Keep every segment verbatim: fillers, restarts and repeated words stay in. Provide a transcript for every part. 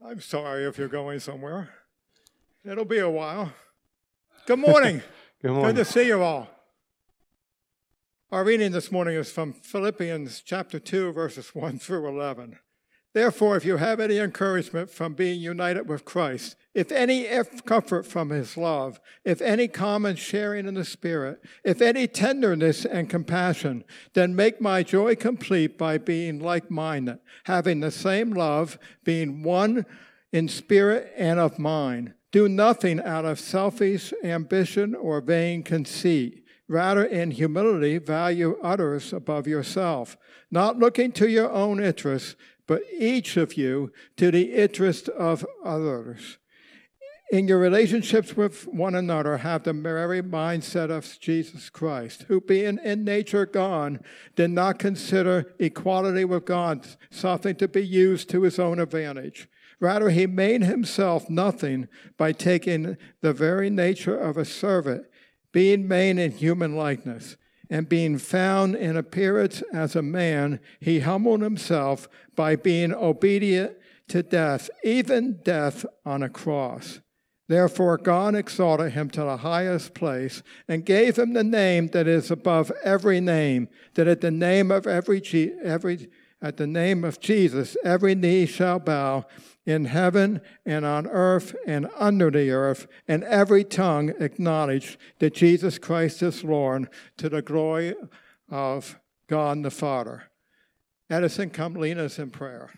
I'm sorry if you're going somewhere. It'll be a while. Good morning. Good morning. Good to see you all. Our reading this morning is from Philippians chapter two, verses one through eleven. Therefore, if you have any encouragement from being united with Christ, if any comfort from his love, if any common sharing in the Spirit, if any tenderness and compassion, then make my joy complete by being like-minded, having the same love, being one in spirit and of mind. Do nothing out of selfish ambition or vain conceit. Rather, in humility, value others above yourself, not looking to your own interests, but each of you to the interest of others. In your relationships with one another, have the very mindset of Jesus Christ, who being in nature God, did not consider equality with God something to be used to his own advantage. Rather, he made himself nothing by taking the very nature of a servant, being made in human likeness, and being found in appearance as a man, he humbled himself by being obedient to death, even death on a cross. Therefore God exalted him to the highest place and gave him the name that is above every name, that at the name of every, every at the name of Jesus every knee shall bow, in heaven and on earth and under the earth, and every tongue acknowledge that Jesus Christ is Lord, to the glory of God the Father. Edison, come lead us in prayer.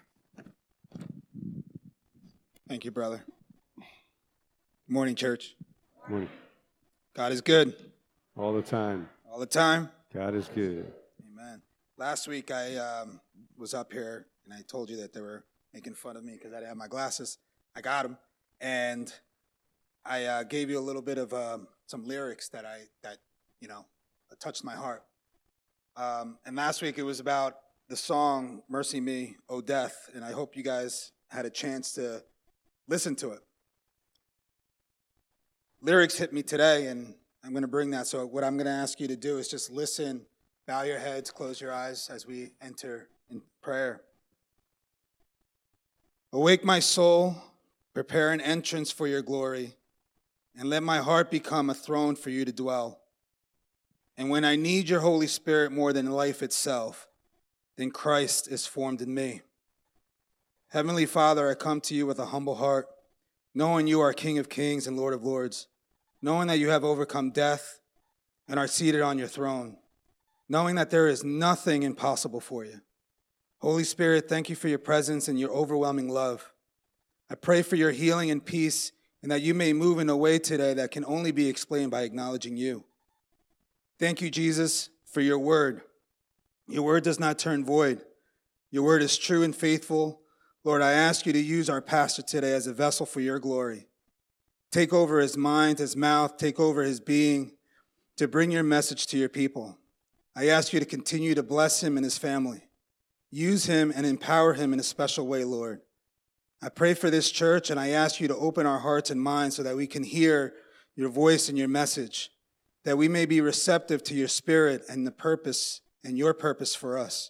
Thank you, brother. Good morning, church. Good morning. God is good. All the time. All the time. God is good. Amen. Last week I um, was up here and I told you that they were making fun of me because I didn't have my glasses. I got them, and I uh, gave you a little bit of um, some lyrics that I that you know touched my heart. Um, and last week it was about the song "Mercy Me, O Death," and I hope you guys had a chance to listen to it. Lyrics hit me today, and I'm going to bring that. So what I'm going to ask you to do is just listen, bow your heads, close your eyes as we enter in prayer. Awake my soul, prepare an entrance for your glory, and let my heart become a throne for you to dwell. And when I need your Holy Spirit more than life itself, then Christ is formed in me. Heavenly Father, I come to you with a humble heart, knowing you are King of kings and Lord of lords, knowing that you have overcome death and are seated on your throne, knowing that there is nothing impossible for you. Holy Spirit, thank you for your presence and your overwhelming love. I pray for your healing and peace, and that you may move in a way today that can only be explained by acknowledging you. Thank you, Jesus, for your word. Your word does not turn void. Your word is true and faithful. Lord, I ask you to use our pastor today as a vessel for your glory. Take over his mind, his mouth, take over his being to bring your message to your people. I ask you to continue to bless him and his family. Use him and empower him in a special way, Lord. I pray for this church, and I ask you to open our hearts and minds so that we can hear your voice and your message, that we may be receptive to your spirit and the purpose and your purpose for us.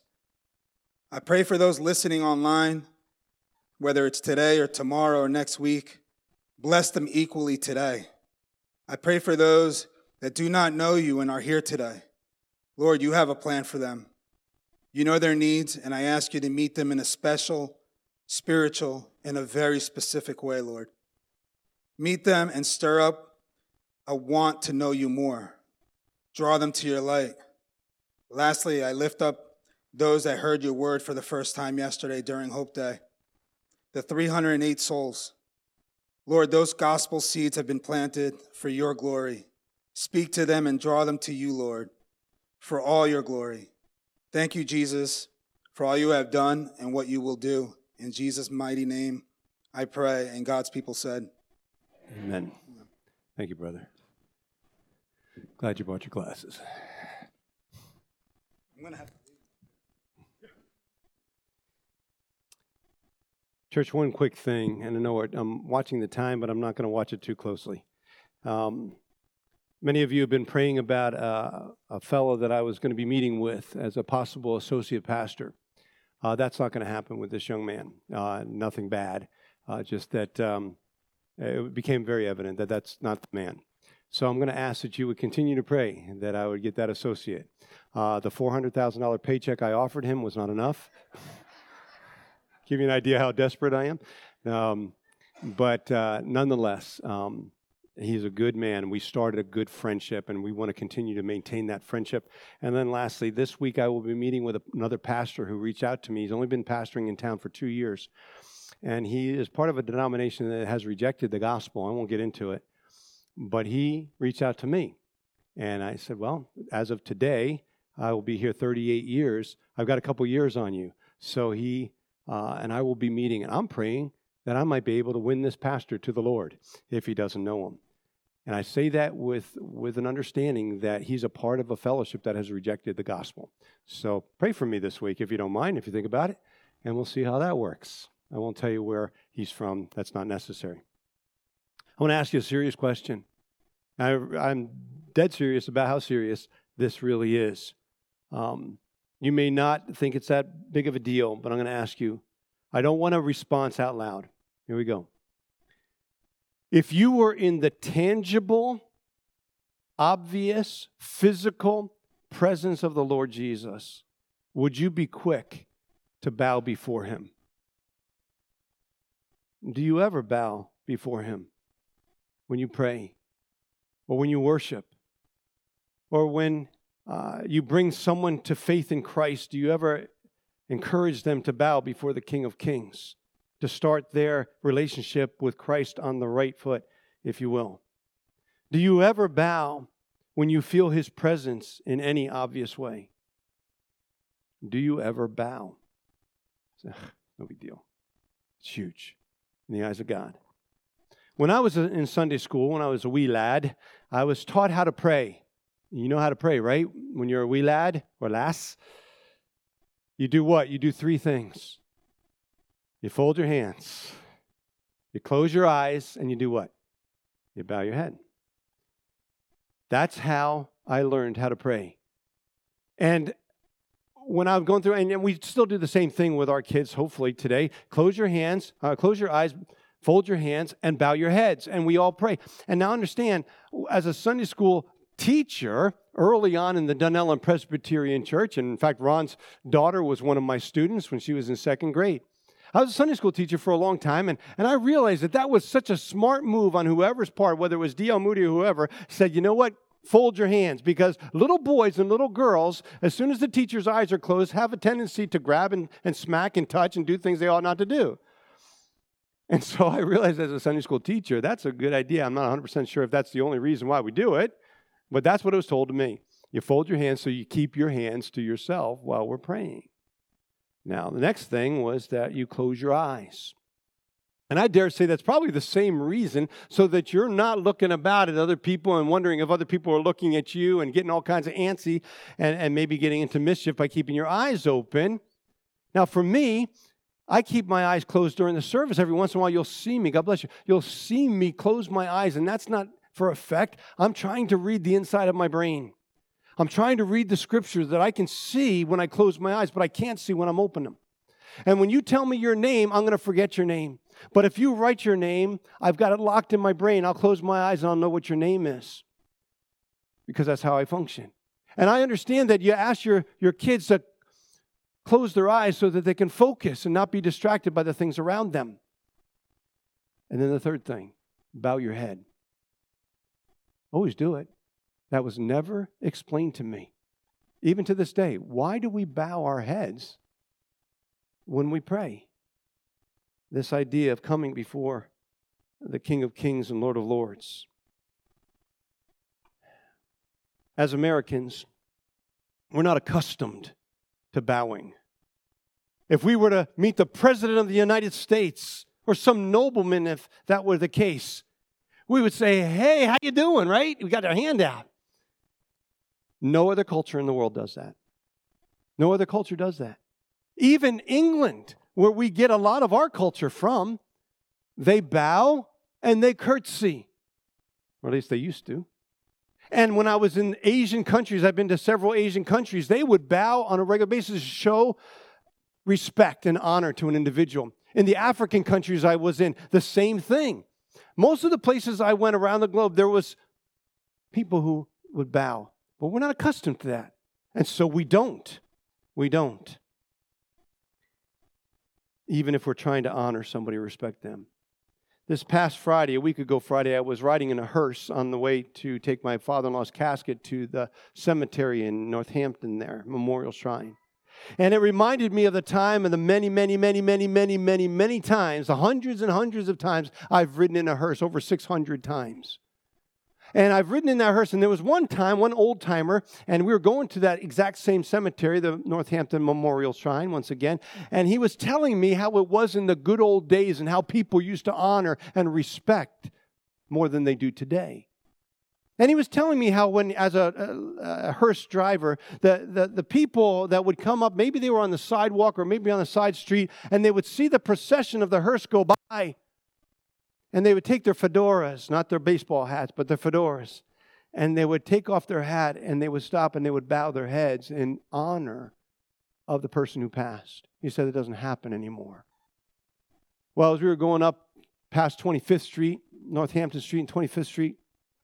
I pray for those listening online, whether it's today or tomorrow or next week. Bless them equally today. I pray for those that do not know you and are here today. Lord, you have a plan for them. You know their needs, and I ask you to meet them in a special, spiritual, and a very specific way, Lord. Meet them and stir up a want to know you more. Draw them to your light. Lastly, I lift up those that heard your word for the first time yesterday during Hope Day, the three hundred eight souls. Lord, those gospel seeds have been planted for your glory. Speak to them and draw them to you, Lord, for all your glory. Thank you, Jesus, for all you have done and what you will do. In Jesus' mighty name, I pray, and God's people said, Amen. Thank you, brother. Glad you brought your glasses. I'm going to have to leave. Church, one quick thing, and I know I'm watching the time, but I'm not going to watch it too closely. Um, Many of you have been praying about uh, a fellow that I was going to be meeting with as a possible associate pastor. Uh, that's not going to happen with this young man. Uh, nothing bad. Uh, just that um, it became very evident that that's not the man. So I'm going to ask that you would continue to pray that I would get that associate. Uh, the four hundred thousand dollars paycheck I offered him was not enough. Give you an idea how desperate I am. Um, but uh, nonetheless, um, he's a good man. We started a good friendship, and we want to continue to maintain that friendship. And then lastly, this week I will be meeting with another pastor who reached out to me. He's only been pastoring in town for two years. And he is part of a denomination that has rejected the gospel. I won't get into it. But he reached out to me. And I said, well, as of today, I will be here thirty-eight years. I've got a couple years on you. So he uh, and I will be meeting. And I'm praying that I might be able to win this pastor to the Lord if he doesn't know him. And I say that with, with an understanding that he's a part of a fellowship that has rejected the gospel. So pray for me this week, if you don't mind, if you think about it. And we'll see how that works. I won't tell you where he's from. That's not necessary. I want to ask you a serious question. I, I'm dead serious about how serious this really is. Um, you may not think it's that big of a deal, but I'm going to ask you. I don't want a response out loud. Here we go. If you were in the tangible, obvious, physical presence of the Lord Jesus, would you be quick to bow before him? Do you ever bow before him? When you pray, or when you worship, or when uh, you bring someone to faith in Christ, do you ever encourage them to bow before the King of Kings, to start their relationship with Christ on the right foot, if you will? Do you ever bow when you feel his presence in any obvious way? Do you ever bow? No big deal. It's huge in the eyes of God. When I was in Sunday school, when I was a wee lad, I was taught how to pray. You know how to pray, right? When you're a wee lad or lass, you do what? You do three things. You fold your hands, you close your eyes, and you do what? You bow your head. That's how I learned how to pray. And when I'm going through, and we still do the same thing with our kids, hopefully today, close your hands, uh, close your eyes, fold your hands, and bow your heads, and we all pray. And now understand, as a Sunday school teacher, early on in the Dunellen Presbyterian Church, and in fact, Ron's daughter was one of my students when she was in second grade. I was a Sunday school teacher for a long time, and, and I realized that that was such a smart move on whoever's part, whether it was D L Moody or whoever, said, you know what? Fold your hands, because little boys and little girls, as soon as the teacher's eyes are closed, have a tendency to grab and, and smack and touch and do things they ought not to do. And so I realized as a Sunday school teacher, that's a good idea. I'm not one hundred percent sure if that's the only reason why we do it, but that's what it was told to me. You fold your hands so you keep your hands to yourself while we're praying. Now, the next thing was that you close your eyes. And I dare say that's probably the same reason, so that you're not looking about at other people and wondering if other people are looking at you and getting all kinds of antsy and, and maybe getting into mischief by keeping your eyes open. Now, for me, I keep my eyes closed during the service. Every once in a while, you'll see me. God bless you. You'll see me close my eyes, and that's not for effect. I'm trying to read the inside of my brain. I'm trying to read the scriptures that I can see when I close my eyes, but I can't see when I'm open them. And when you tell me your name, I'm going to forget your name. But if you write your name, I've got it locked in my brain. I'll close my eyes and I'll know what your name is, because that's how I function. And I understand that you ask your, your kids to close their eyes so that they can focus and not be distracted by the things around them. And then the third thing, bow your head. Always do it. That was never explained to me, even to this day. Why do we bow our heads when we pray? This idea of coming before the King of Kings and Lord of Lords. As Americans, we're not accustomed to bowing. If we were to meet the President of the United States or some nobleman, if that were the case, we would say, hey, how you doing, right? We got our hand out. No other culture in the world does that. No other culture does that. Even England, where we get a lot of our culture from, they bow and they curtsy. Or at least they used to. And when I was in Asian countries, I've been to several Asian countries, they would bow on a regular basis to show respect and honor to an individual. In the African countries I was in, the same thing. Most of the places I went around the globe, there was people who would bow. But we're not accustomed to that. And so we don't. We don't. Even if we're trying to honor somebody or respect them. This past Friday, a week ago Friday, I was riding in a hearse on the way to take my father-in-law's casket to the cemetery in Northampton there, Memorial Shrine. And it reminded me of the time and the many, many, many, many, many, many, many times, the hundreds and hundreds of times I've ridden in a hearse, over six hundred times. And I've ridden in that hearse, and there was one time, one old-timer, and we were going to that exact same cemetery, the Northampton Memorial Shrine, once again, and he was telling me how it was in the good old days and how people used to honor and respect more than they do today. And he was telling me how when, as a, a, a hearse driver, the, the, the people that would come up, maybe they were on the sidewalk or maybe on the side street, and they would see the procession of the hearse go by, and they would take their fedoras, not their baseball hats, but their fedoras, and they would take off their hat, and they would stop, and they would bow their heads in honor of the person who passed. He said it doesn't happen anymore. Well, as we were going up past twenty-fifth Street, Northampton Street and twenty-fifth Street,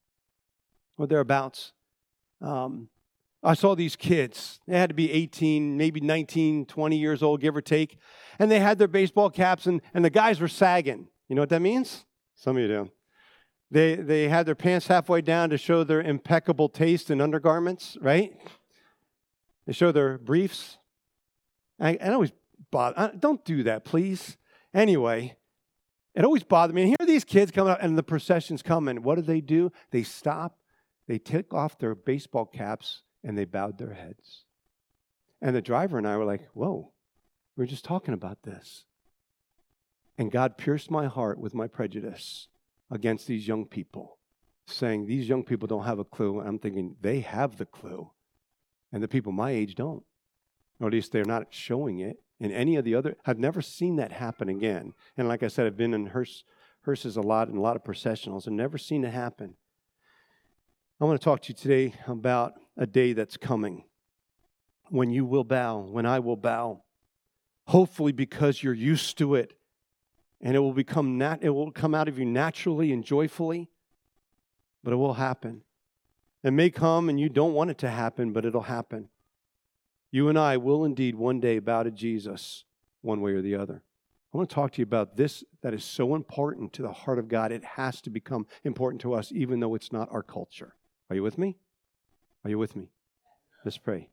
or thereabouts, um, I saw these kids. They had to be eighteen, maybe nineteen, twenty years old, give or take, and they had their baseball caps, and, and the guys were sagging. You know what that means? Some of you do. They they had their pants halfway down to show their impeccable taste in undergarments, right? They show their briefs. I, I always bother. Don't do that, please. Anyway, it always bothered me. And here are these kids coming up, and the procession's coming. What do they do? They stop. They took off their baseball caps, and they bowed their heads. And the driver and I were like, whoa, we were just talking about this. And God pierced my heart with my prejudice against these young people, saying these young people don't have a clue. And I'm thinking they have the clue, and the people my age don't. Or at least they're not showing it in any of the other. I've never seen that happen again. And like I said, I've been in hearse, hearses a lot and a lot of processionals and never seen it happen. I want to talk to you today about a day that's coming when you will bow, when I will bow. Hopefully because you're used to it. And it will become nat- it will come out of you naturally and joyfully, but it will happen. It may come and you don't want it to happen, but it'll happen. You and I will indeed one day bow to Jesus one way or the other. I want to talk to you about this that is so important to the heart of God. It has to become important to us, even though it's not our culture. Are you with me? Are you with me? Let's pray.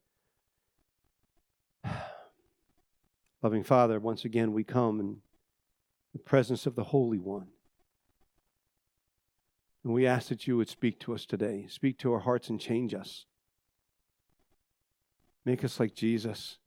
Loving Father, once again we come in the presence of the Holy One. And we ask that you would speak to us today. Speak to our hearts and change us. Make us like Jesus.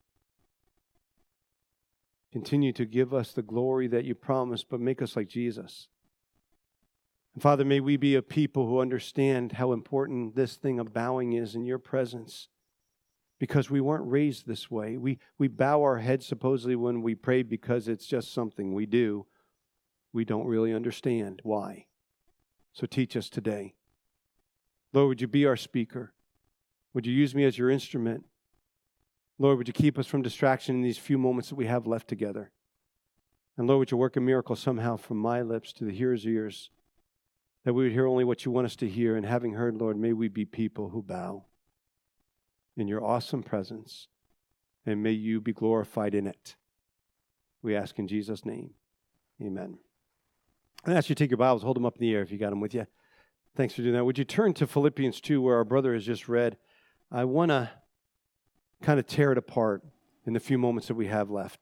Continue to give us the glory that you promised, but make us like Jesus. And Father, may we be a people who understand how important this thing of bowing is in your presence. Because we weren't raised this way. We, we bow our heads supposedly when we pray because it's just something we do. We don't really understand why. So teach us today. Lord, would you be our speaker? Would you use me as your instrument? Lord, would you keep us from distraction in these few moments that we have left together? And Lord, would you work a miracle somehow from my lips to the hearer's ears, that we would hear only what you want us to hear, and having heard, Lord, may we be people who bow in your awesome presence, and may you be glorified in it. We ask in Jesus' name. Amen. I ask you to take your Bibles, hold them up in the air if you got them with you. Thanks for doing that. Would you turn to Philippians two, where our brother has just read? I want to kind of tear it apart in the few moments that we have left.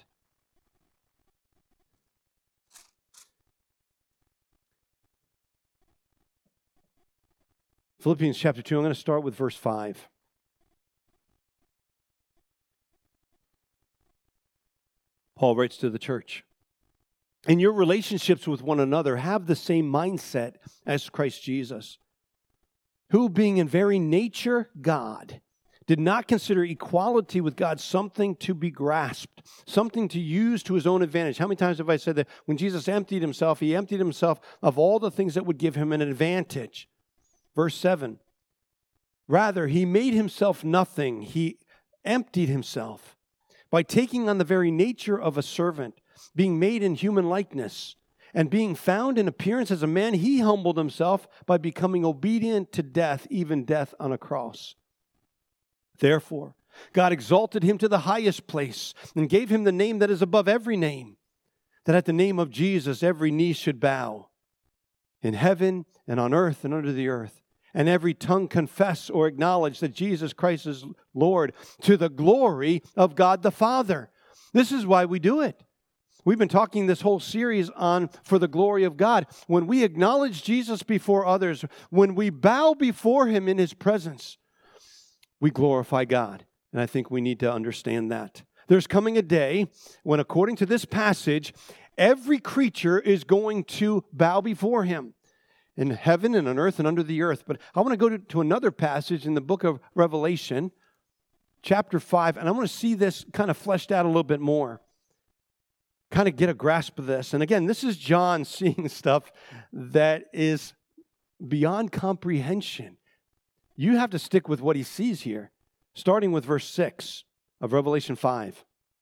Philippians chapter two, I'm going to start with verse five. Paul writes to the church, in your relationships with one another, have the same mindset as Christ Jesus, who being in very nature God, did not consider equality with God something to be grasped, something to use to his own advantage. How many times have I said that when Jesus emptied himself, he emptied himself of all the things that would give him an advantage? Verse seven, rather, he made himself nothing. He emptied himself by taking on the very nature of a servant, being made in human likeness, and being found in appearance as a man, he humbled himself by becoming obedient to death, even death on a cross. Therefore, God exalted him to the highest place and gave him the name that is above every name, that at the name of Jesus every knee should bow, in heaven and on earth and under the earth, and every tongue confess or acknowledge that Jesus Christ is Lord, to the glory of God the Father. This is why we do it. We've been talking this whole series on for the glory of God. When we acknowledge Jesus before others, when we bow before him in his presence, we glorify God. And I think we need to understand that. There's coming a day when, according to this passage, every creature is going to bow before him in heaven and on earth and under the earth. But I want to go to, to another passage in the book of Revelation, chapter five, and I want to see this kind of fleshed out a little bit more. Kind of get a grasp of this. And again, this is John seeing stuff that is beyond comprehension. You have to stick with what he sees here, starting with verse six of Revelation five.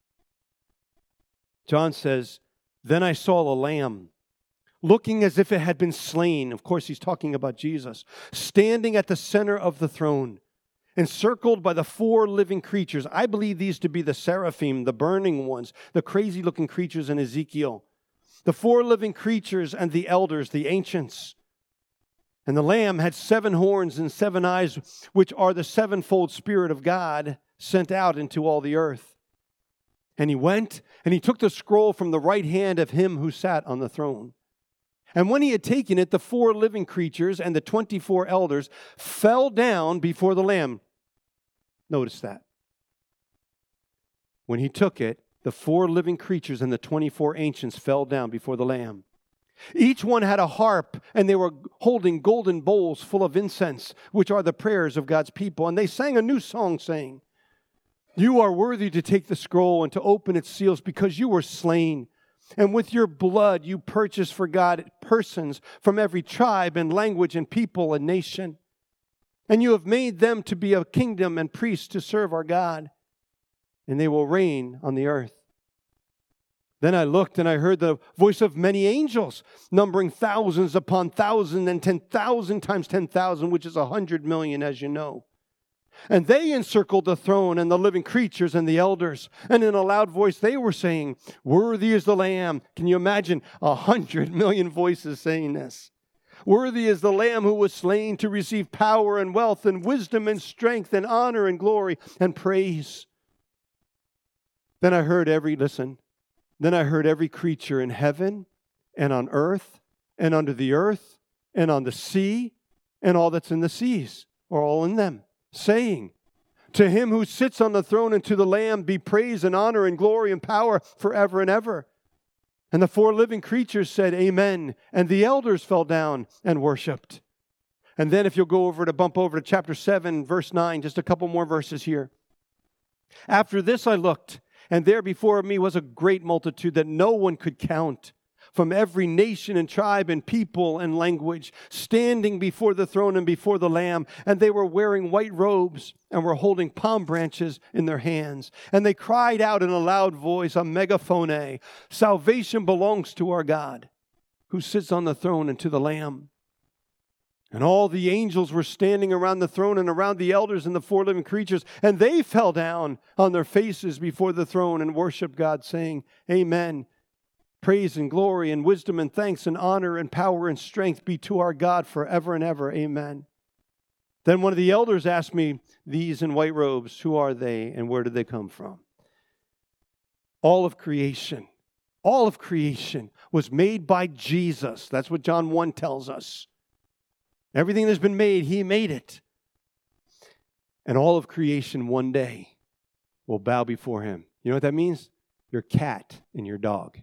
John says, "Then I saw a lamb, looking as if it had been slain." Of course, he's talking about Jesus. "Standing at the center of the throne, encircled by the four living creatures." I believe these to be the seraphim, the burning ones, the crazy-looking creatures in Ezekiel. The four living creatures and the elders, the ancients. And the Lamb had seven horns and seven eyes, which are the sevenfold Spirit of God sent out into all the earth. And he went, and he took the scroll from the right hand of him who sat on the throne. And when he had taken it, the four living creatures and the twenty-four elders fell down before the Lamb. Notice that. When he took it, the four living creatures and the twenty-four ancients fell down before the Lamb. Each one had a harp, and they were holding golden bowls full of incense, which are the prayers of God's people. And they sang a new song, saying, "You are worthy to take the scroll and to open its seals, because you were slain. And with your blood you purchased for God persons from every tribe and language and people and nation. And you have made them to be a kingdom and priests to serve our God. And they will reign on the earth." Then I looked, and I heard the voice of many angels, numbering thousands upon thousands and ten thousand times ten thousand, which is a hundred million, as you know. And they encircled the throne and the living creatures and the elders. And in a loud voice they were saying, "Worthy is the Lamb." Can you imagine a hundred million voices saying this? "Worthy is the Lamb who was slain to receive power and wealth and wisdom and strength and honor and glory and praise." Then I heard every, listen, then I heard every creature in heaven and on earth and under the earth and on the sea and all that's in the seas, or all in them, saying, "To him who sits on the throne and to the Lamb be praise and honor and glory and power forever and ever." And the four living creatures said, "Amen." And the elders fell down and worshiped. And then if you'll go over to bump over to chapter seven, verse nine, just a couple more verses here. "After this I looked, and there before me was a great multitude that no one could count, from every nation and tribe and people and language, standing before the throne and before the Lamb. And they were wearing white robes and were holding palm branches in their hands. And they cried out in a loud voice, a megaphone, 'Salvation belongs to our God, who sits on the throne, and to the Lamb.' And all the angels were standing around the throne and around the elders and the four living creatures. And they fell down on their faces before the throne and worshiped God, saying, 'Amen. Praise and glory and wisdom and thanks and honor and power and strength be to our God forever and ever. Amen.' Then one of the elders asked me, 'These in white robes, who are they and where did they come from?' All of creation, all of creation was made by Jesus. That's what John one tells us. Everything that's been made, he made it. And all of creation one day will bow before him. You know what that means? Your cat and your dog.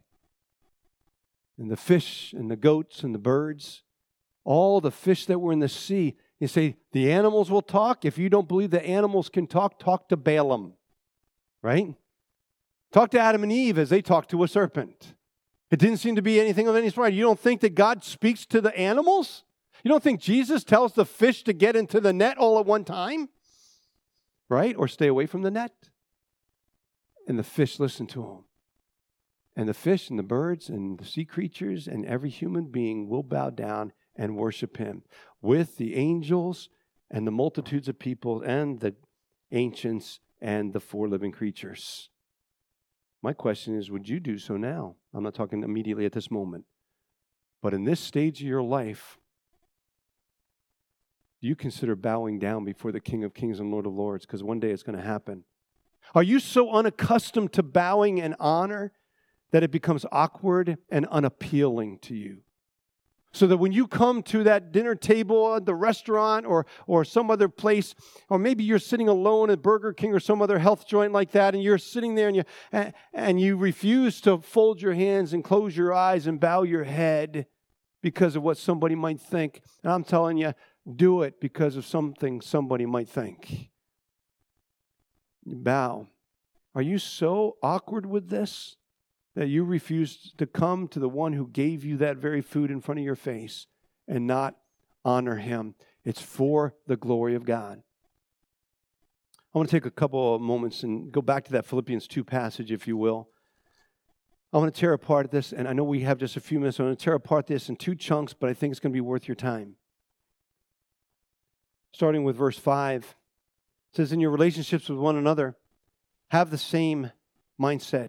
And the fish and the goats and the birds. All the fish that were in the sea. You say, the animals will talk? If you don't believe the animals can talk, talk to Balaam. Right? Talk to Adam and Eve as they talked to a serpent. It didn't seem to be anything of any sort. You don't think that God speaks to the animals? You don't think Jesus tells the fish to get into the net all at one time? Right? Or stay away from the net? And the fish listen to him. And the fish and the birds and the sea creatures and every human being will bow down and worship him with the angels and the multitudes of people and the ancients and the four living creatures. My question is, would you do so now? I'm not talking immediately at this moment. But in this stage of your life, do you consider bowing down before the King of Kings and Lord of Lords? Because one day it's going to happen. Are you so unaccustomed to bowing and honor that it becomes awkward and unappealing to you? So that when you come to that dinner table at the restaurant or, or some other place, or maybe you're sitting alone at Burger King or some other health joint like that, and you're sitting there and you, and you refuse to fold your hands and close your eyes and bow your head because of what somebody might think. And I'm telling you, do it because of something somebody might think. You bow. Are you so awkward with this that you refuse to come to the one who gave you that very food in front of your face and not honor him? It's for the glory of God. I want to take a couple of moments and go back to that Philippians two passage, if you will. I want to tear apart this, and I know we have just a few minutes. I want to tear apart this in two chunks, but I think it's going to be worth your time. Starting with verse five, it says, in your relationships with one another, have the same mindset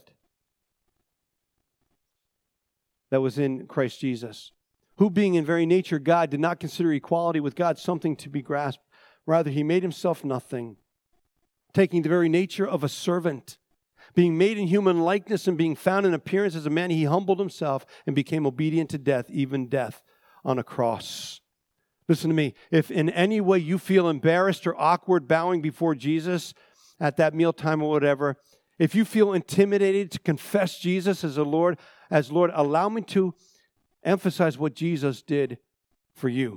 that was in Christ Jesus, who being in very nature God did not consider equality with God something to be grasped. Rather, he made himself nothing, taking the very nature of a servant. Being made in human likeness and being found in appearance as a man, he humbled himself and became obedient to death, even death on a cross. Listen to me. If in any way you feel embarrassed or awkward bowing before Jesus at that mealtime or whatever, if you feel intimidated to confess Jesus as a Lord, as Lord, allow me to emphasize what Jesus did for you.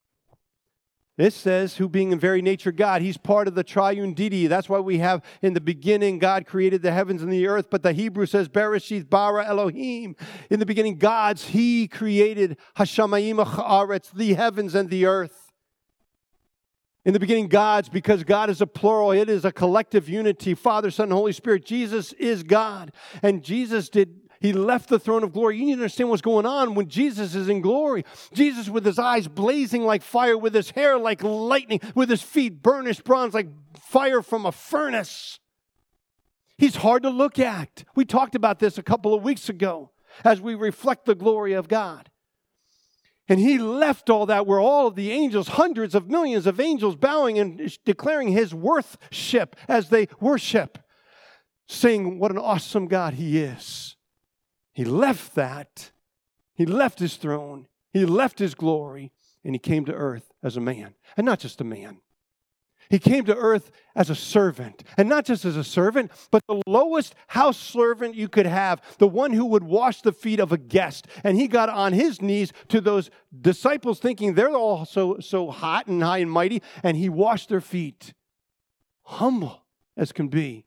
It says, who being in very nature God, he's part of the triune deity. That's why we have in the beginning, God created the heavens and the earth. But the Hebrew says, Bereshith bara Elohim. In the beginning, God's, he created Hashamayim ha'aretz, the heavens and the earth. In the beginning, God's, because God is a plural. It is a collective unity. Father, Son, and Holy Spirit. Jesus is God. And Jesus did He left the throne of glory. You need to understand what's going on when Jesus is in glory. Jesus with his eyes blazing like fire, with his hair like lightning, with his feet burnished bronze like fire from a furnace. He's hard to look at. We talked about this a couple of weeks ago as we reflect the glory of God. And he left all that where all of the angels, hundreds of millions of angels bowing and declaring his worship as they worship, saying what an awesome God he is. He left that. He left his throne. He left his glory. And he came to earth as a man. And not just a man. He came to earth as a servant. And not just as a servant, but the lowest house servant you could have. The one who would wash the feet of a guest. And he got on his knees to those disciples thinking they're all so, so hot and high and mighty. And he washed their feet. Humble as can be.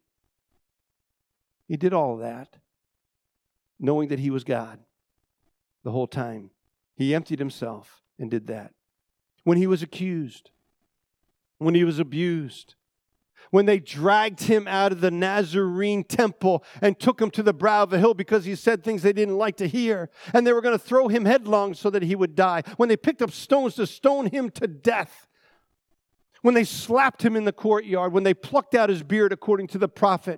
He did all of that, knowing that he was God the whole time. He emptied himself and did that. When he was accused, when he was abused, when they dragged him out of the Nazarene temple and took him to the brow of a hill because he said things they didn't like to hear, and they were going to throw him headlong so that he would die, when they picked up stones to stone him to death, when they slapped him in the courtyard, when they plucked out his beard according to the prophet,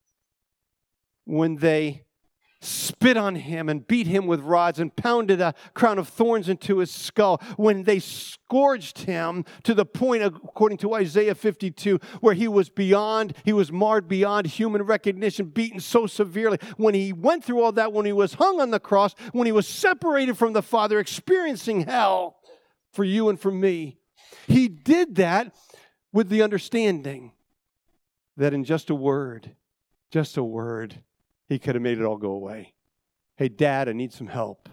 when they spit on him and beat him with rods and pounded a crown of thorns into his skull, when they scourged him to the point, according to Isaiah fifty-two, where he was beyond, he was marred beyond human recognition, beaten so severely. When he went through all that, when he was hung on the cross, when he was separated from the Father, experiencing hell for you and for me, he did that with the understanding that in just a word, just a word, he could have made it all go away. Hey, Dad, I need some help.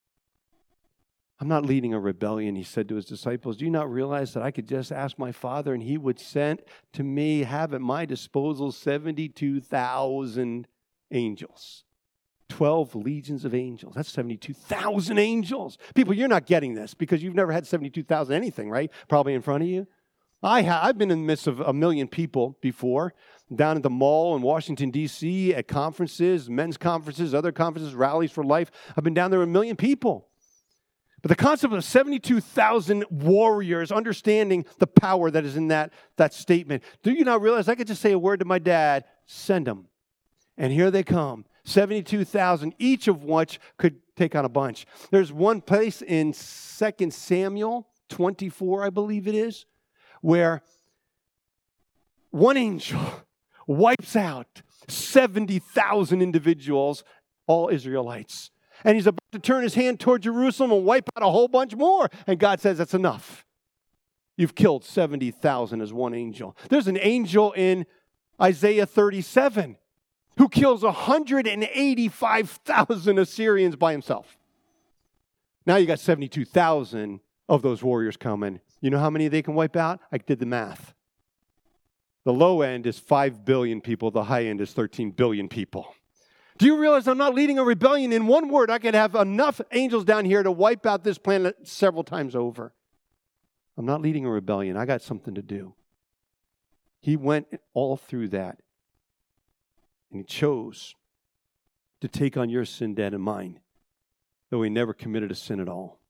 I'm not leading a rebellion, he said to his disciples. Do you not realize that I could just ask my Father and he would send to me, have at my disposal seventy-two thousand angels. twelve legions of angels. That's seventy-two thousand angels. People, you're not getting this because you've never had seventy-two thousand anything, right? Probably in front of you. I ha- I've been in the midst of a million people before. down at the mall in Washington, D C, at conferences, men's conferences, other conferences, rallies for life. I've been down there with a million people. But the concept of seventy-two thousand warriors, understanding the power that is in that, that statement. Do you not realize I could just say a word to my dad, send them. And here they come, seventy-two thousand, each of which could take on a bunch. There's one place in Second Samuel twenty-four, I believe it is, where one angel wipes out seventy thousand individuals, all Israelites. And he's about to turn his hand toward Jerusalem and wipe out a whole bunch more. And God says, that's enough. You've killed seventy thousand as one angel. There's an angel in Isaiah thirty-seven who kills one hundred eighty-five thousand Assyrians by himself. Now you got seventy-two thousand of those warriors coming. You know how many they can wipe out? I did the math. The low end is five billion people. The high end is thirteen billion people. Do you realize I'm not leading a rebellion? In one word, I could have enough angels down here to wipe out this planet several times over. I'm not leading a rebellion. I got something to do. He went all through that. And he chose to take on your sin, debt, and mine, though he never committed a sin at all.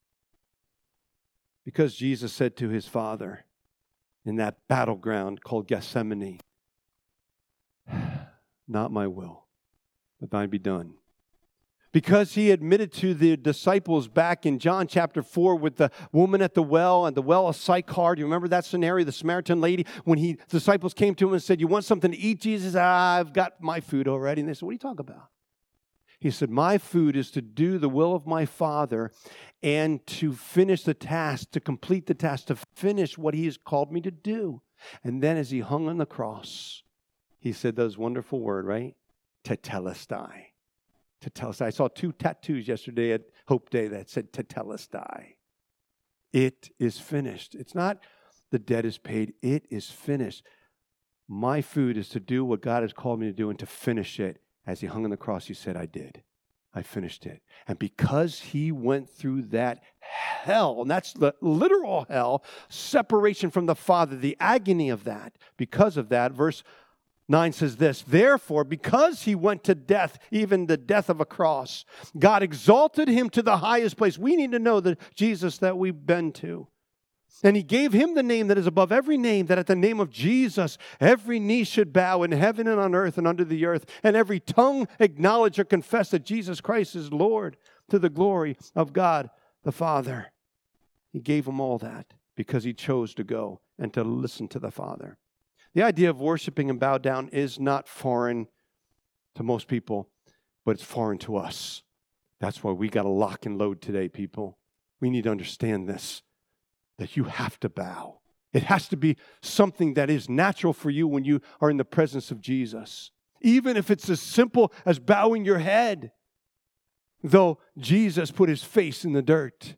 Because Jesus said to his Father in that battleground called Gethsemane, not my will, but thine be done. Because he admitted to the disciples back in John chapter four with the woman at the well and the well of Sychar. Do you remember that scenario, the Samaritan lady, when he the disciples came to him and said, you want something to eat, Jesus? Ah, I've got my food already. And they said, what are you talking about? He said, my food is to do the will of my Father and to finish the task, to complete the task, to finish what he has called me to do. And then as he hung on the cross, he said those wonderful words, right? Tetelestai. Tetelestai. I saw two tattoos yesterday at Hope Day that said Tetelestai. It is finished. It's not the debt is paid. It is finished. My food is to do what God has called me to do and to finish it. As he hung on the cross, he said, I did. I finished it. And because he went through that hell, and that's the literal hell, separation from the Father, the agony of that, because of that, verse nine says this, therefore, because he went to death, even the death of a cross, God exalted him to the highest place. We need to know the Jesus that we've been to. And he gave him the name that is above every name, that at the name of Jesus, every knee should bow in heaven and on earth and under the earth, and every tongue acknowledge or confess that Jesus Christ is Lord, to the glory of God the Father. He gave him all that because he chose to go and to listen to the Father. The idea of worshiping and bow down is not foreign to most people, but it's foreign to us. That's why we got to lock and load today, people. We need to understand this, that you have to bow. It has to be something that is natural for you when you are in the presence of Jesus. Even if it's as simple as bowing your head, though Jesus put his face in the dirt.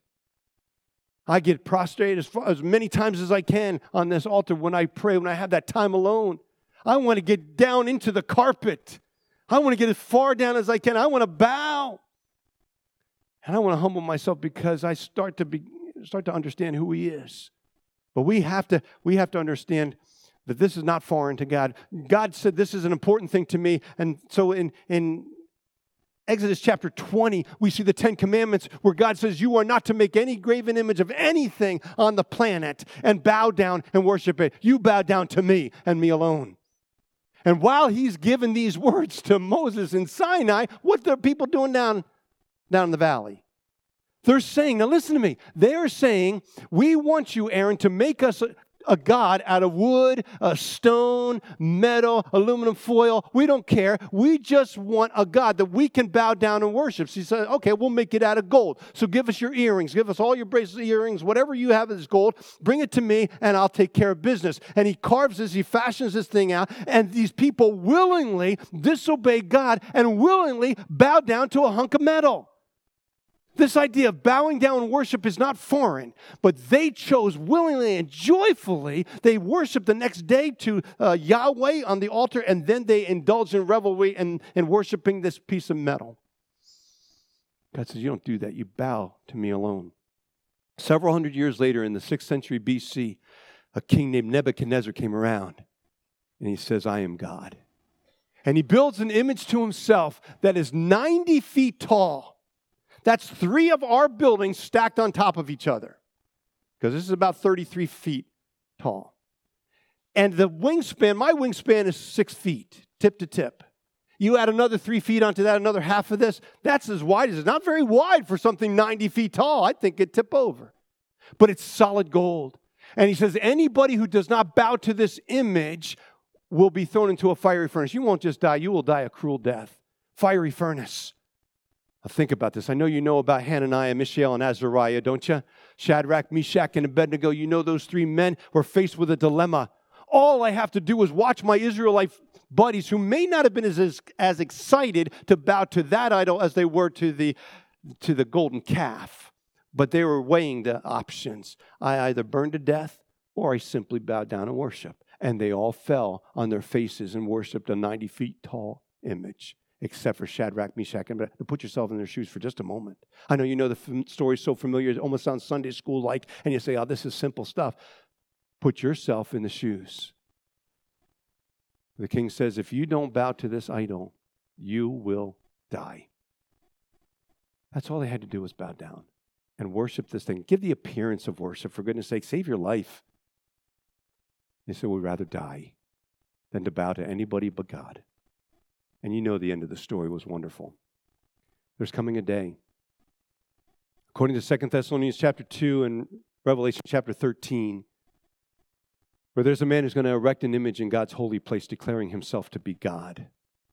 I get prostrate as, far, as many times as I can on this altar when I pray, when I have that time alone. I want to get down into the carpet. I want to get as far down as I can. I want to bow. And I want to humble myself because I start to be, start to understand who he is. But we have to, we have to understand that this is not foreign to God. God said this is an important thing to me. And so in, in Exodus chapter twenty, we see the Ten Commandments where God says you are not to make any graven image of anything on the planet and bow down and worship it. You bow down to me and me alone. And while he's given these words to Moses in Sinai, what are people doing down, down in the valley? They're saying, now listen to me, they're saying, we want you, Aaron, to make us a, a god out of wood, a stone, metal, aluminum foil. We don't care. We just want a God that we can bow down and worship. So he said, okay, we'll make it out of gold. So give us your earrings. Give us all your bracelets, earrings, whatever you have is gold. Bring it to me and I'll take care of business. And he carves this, he fashions this thing out. And these people willingly disobey God and willingly bow down to a hunk of metal. This idea of bowing down and worship is not foreign, but they chose willingly and joyfully. They worshiped the next day to uh, Yahweh on the altar, and then they indulged in revelry and, and worshiping this piece of metal. God says, you don't do that. You bow to me alone. Several hundred years later, in the sixth century B C, a king named Nebuchadnezzar came around. And he says, I am God. And he builds an image to himself that is ninety feet tall. That's three of our buildings stacked on top of each other. Because this is about thirty-three feet tall. And the wingspan, my wingspan is six feet, tip to tip. You add another three feet onto that, another half of this, that's as wide as it is. Not very wide for something ninety feet tall. I think it'd tip over. But it's solid gold. And he says, anybody who does not bow to this image will be thrown into a fiery furnace. You won't just die, you will die a cruel death. Fiery furnace. Now think about this. I know you know about Hananiah, Mishael, and Azariah, don't you? Shadrach, Meshach, and Abednego. You know those three men were faced with a dilemma. All I have to do is watch my Israelite buddies who may not have been as, as, as excited to bow to that idol as they were to the, to the golden calf. But they were weighing the options. I either burn to death or I simply bow down and worship. And they all fell on their faces and worshiped a ninety feet tall image, except for Shadrach, Meshach, and Abednego. Put yourself in their shoes for just a moment. I know you know the f- story is so familiar, it almost sounds Sunday school-like, and you say, oh, this is simple stuff. Put yourself in the shoes. The king says, if you don't bow to this idol, you will die. That's all they had to do was bow down and worship this thing. Give the appearance of worship, for goodness sake. Save your life. They said, we'd rather die than to bow to anybody but God. And you know the end of the story was wonderful. There's coming a day, according to Second Thessalonians chapter two and Revelation chapter thirteen, where there's a man who's going to erect an image in God's holy place, declaring himself to be God.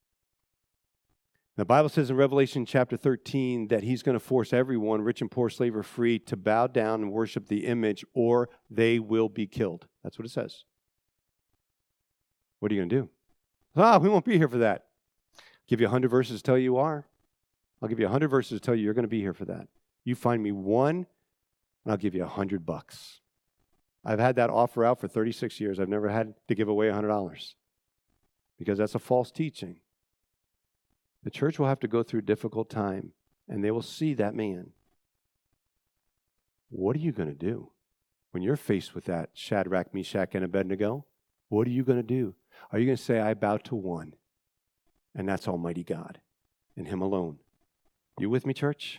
The Bible says in Revelation chapter thirteen that he's going to force everyone, rich and poor, slave or free, to bow down and worship the image, or they will be killed. That's what it says. What are you going to do? Ah, we won't be here for that. I'll give you a hundred verses to tell you you are. I'll give you a hundred verses to tell you you're going to be here for that. You find me one, and I'll give you a hundred bucks. I've had that offer out for thirty-six years. I've never had to give away a hundred dollars because that's a false teaching. The church will have to go through a difficult time, and they will see that man. What are you going to do when you're faced with that Shadrach, Meshach, and Abednego? What are you going to do? Are you going to say, I bow to one, and that's Almighty God, and Him alone? You with me, church?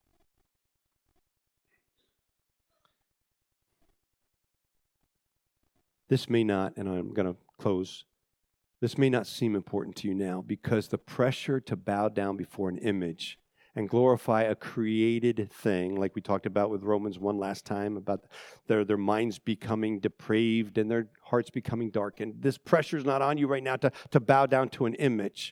This may not, and I'm going to close, this may not seem important to you now because the pressure to bow down before an image and glorify a created thing, like we talked about with Romans one last time, about their, their minds becoming depraved and their hearts becoming darkened. This pressure is not on you right now to, to bow down to an image.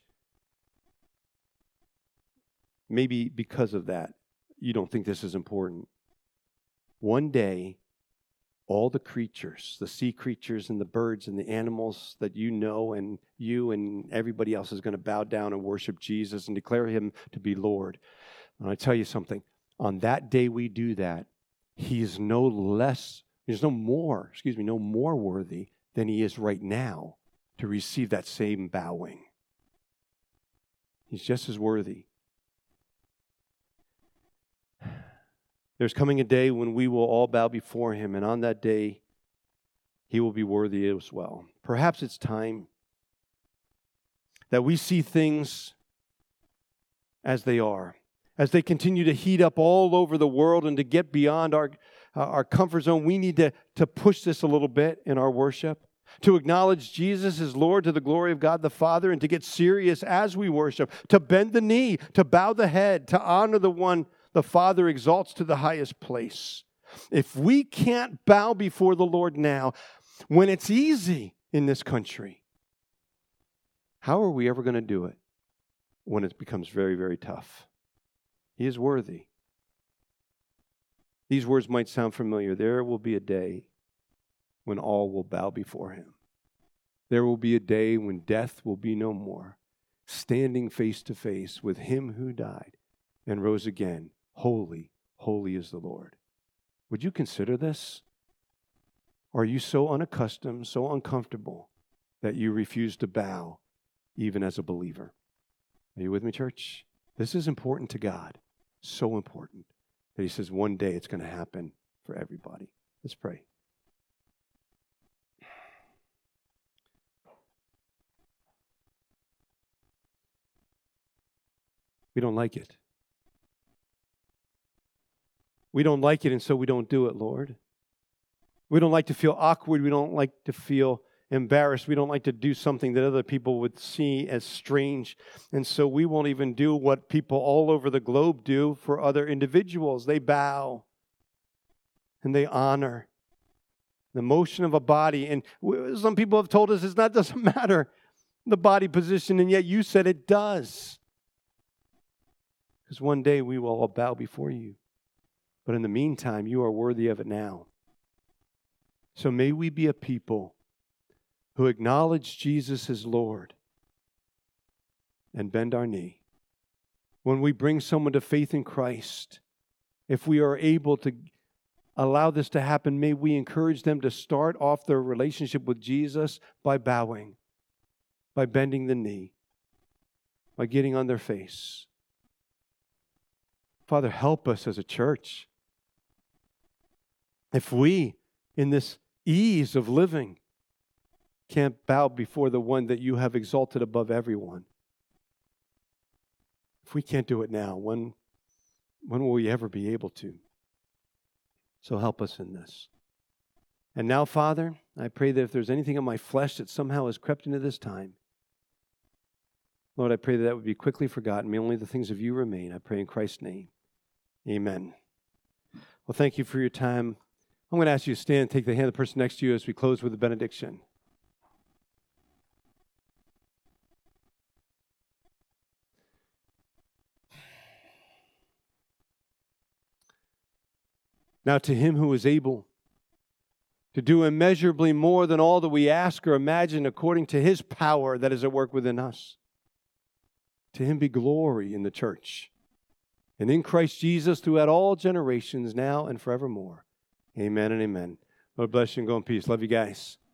Maybe because of that, you don't think this is important. One day, all the creatures, the sea creatures and the birds and the animals that you know and you and everybody else is going to bow down and worship Jesus and declare Him to be Lord. And I tell you something, on that day we do that, He is no less, He's no more, excuse me, no more worthy than He is right now to receive that same bowing. He's just as worthy. There's coming a day when we will all bow before Him, and on that day, He will be worthy as well. Perhaps it's time that we see things as they are, as they continue to heat up all over the world and to get beyond our, uh, our comfort zone. We need to, to push this a little bit in our worship, to acknowledge Jesus as Lord to the glory of God the Father, and to get serious as we worship, to bend the knee, to bow the head, to honor the one the Father exalts to the highest place. If we can't bow before the Lord now, when it's easy in this country, how are we ever going to do it when it becomes very, very tough? He is worthy. These words might sound familiar. There will be a day when all will bow before Him. There will be a day when death will be no more, standing face to face with Him who died and rose again. Holy, holy is the Lord. Would you consider this? Or are you so unaccustomed, so uncomfortable that you refuse to bow even as a believer? Are you with me, church? This is important to God. So important that He says one day it's going to happen for everybody. Let's pray. We don't like it. We don't like it, and so we don't do it, Lord. We don't like to feel awkward. We don't like to feel embarrassed. We don't like to do something that other people would see as strange. And so we won't even do what people all over the globe do for other individuals. They bow and they honor the motion of a body. And some people have told us it's not doesn't matter the body position, and yet you said it does. Because one day we will all bow before you. But in the meantime, you are worthy of it now. So may we be a people who acknowledge Jesus as Lord and bend our knee. When we bring someone to faith in Christ, if we are able to allow this to happen, may we encourage them to start off their relationship with Jesus by bowing, by bending the knee, by getting on their face. Father, help us as a church. If we, in this ease of living, can't bow before the one that you have exalted above everyone, if we can't do it now, when, when will we ever be able to? So help us in this. And now, Father, I pray that if there's anything in my flesh that somehow has crept into this time, Lord, I pray that that would be quickly forgotten. May only the things of you remain. I pray in Christ's name. Amen. Well, thank you for your time. I'm going to ask you to stand and take the hand of the person next to you as we close with the benediction. Now to him who is able to do immeasurably more than all that we ask or imagine according to his power that is at work within us, to him be glory in the church and in Christ Jesus throughout all generations, now and forevermore. Amen and amen. Lord bless you and go in peace. Love you guys.